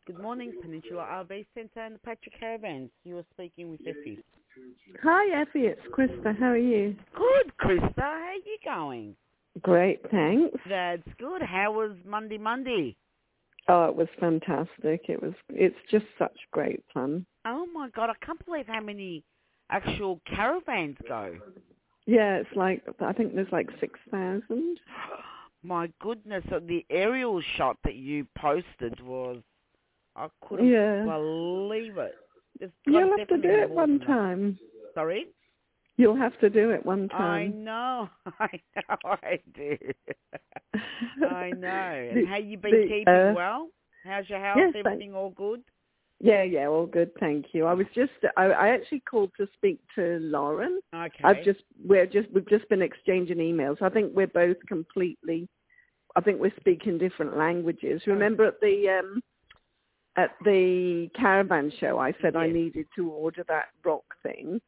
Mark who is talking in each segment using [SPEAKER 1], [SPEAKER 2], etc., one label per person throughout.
[SPEAKER 1] Good morning, Peninsula RV Centre and the Patrick Caravans. You are speaking with Effie.
[SPEAKER 2] Hi, Effie. It's Krista. How are you?
[SPEAKER 1] Good, Krista. How you going?
[SPEAKER 2] Great, thanks.
[SPEAKER 1] That's good. How was Monday?
[SPEAKER 2] Oh, it was fantastic. It's just such great fun.
[SPEAKER 1] Oh, my God. I can't believe how many actual caravans go.
[SPEAKER 2] Yeah, I think there's like 6,000.
[SPEAKER 1] My goodness. So the aerial shot that you posted was, I couldn't believe it.
[SPEAKER 2] You'll have to do it one time.
[SPEAKER 1] Sorry?
[SPEAKER 2] You'll have to do it one time.
[SPEAKER 1] I know I do. I know. And how you been keeping well? How's your health?
[SPEAKER 2] Yes,
[SPEAKER 1] Everything all good?
[SPEAKER 2] Yeah, all good, thank you. I actually called to speak to Lauren.
[SPEAKER 1] Okay.
[SPEAKER 2] We've just been exchanging emails. I think we're both we're speaking different languages. Remember at the caravan show, I said I needed to order that rock thing.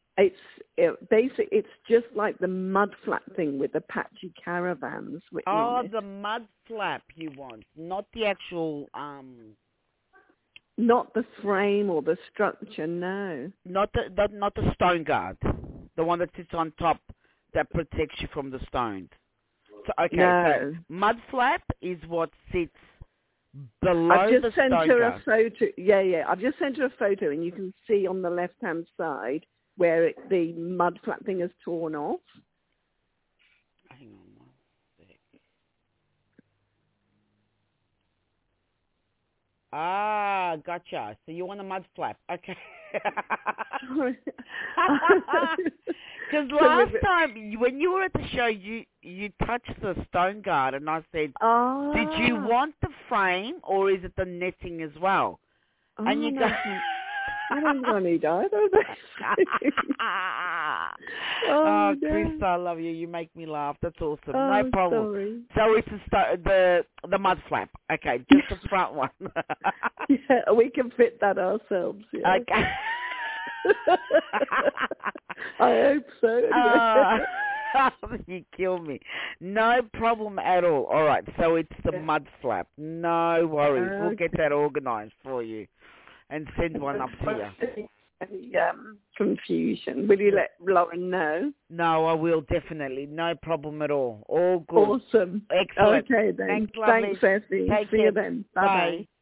[SPEAKER 2] It's just like the mud flap thing with Apache caravans written on it.
[SPEAKER 1] The mud flap you want, not the actual
[SPEAKER 2] Not the frame or the structure, no.
[SPEAKER 1] Not the stone guard, the one that sits on top that protects you from the stones. So
[SPEAKER 2] No.
[SPEAKER 1] so mud flap is what sits below
[SPEAKER 2] I've just
[SPEAKER 1] the
[SPEAKER 2] sent
[SPEAKER 1] stone
[SPEAKER 2] her
[SPEAKER 1] guard.
[SPEAKER 2] a photo. Yeah. I've just sent her a photo, and you can see on the left-hand side where the mud flap thing is torn off.
[SPEAKER 1] Hang on one sec. Ah, gotcha. So you want a mud flap. Okay.
[SPEAKER 2] Sorry.
[SPEAKER 1] Because last time, when you were at the show, you touched the stone guard, and I said, did you want the frame, or is it the netting as well? And you go...
[SPEAKER 2] I don't need either of those.
[SPEAKER 1] Oh, Chris, I love you. You make me laugh. That's awesome. No problem.
[SPEAKER 2] Sorry.
[SPEAKER 1] So it's the mud flap. Okay, just the front one.
[SPEAKER 2] Yeah, we can fit that ourselves. Yeah.
[SPEAKER 1] Okay.
[SPEAKER 2] I hope so. Anyway.
[SPEAKER 1] You kill me. No problem at all. All right, so it's the mud flap. No worries. We'll get that organised for you and send one up to you.
[SPEAKER 2] Any confusion? Will you let Lauren know?
[SPEAKER 1] No, I will, definitely. No problem at all. All good.
[SPEAKER 2] Awesome.
[SPEAKER 1] Excellent.
[SPEAKER 2] Okay, then.
[SPEAKER 1] Thanks,
[SPEAKER 2] Effie.
[SPEAKER 1] Take
[SPEAKER 2] See
[SPEAKER 1] care.
[SPEAKER 2] you then. Bye-bye.
[SPEAKER 1] Bye.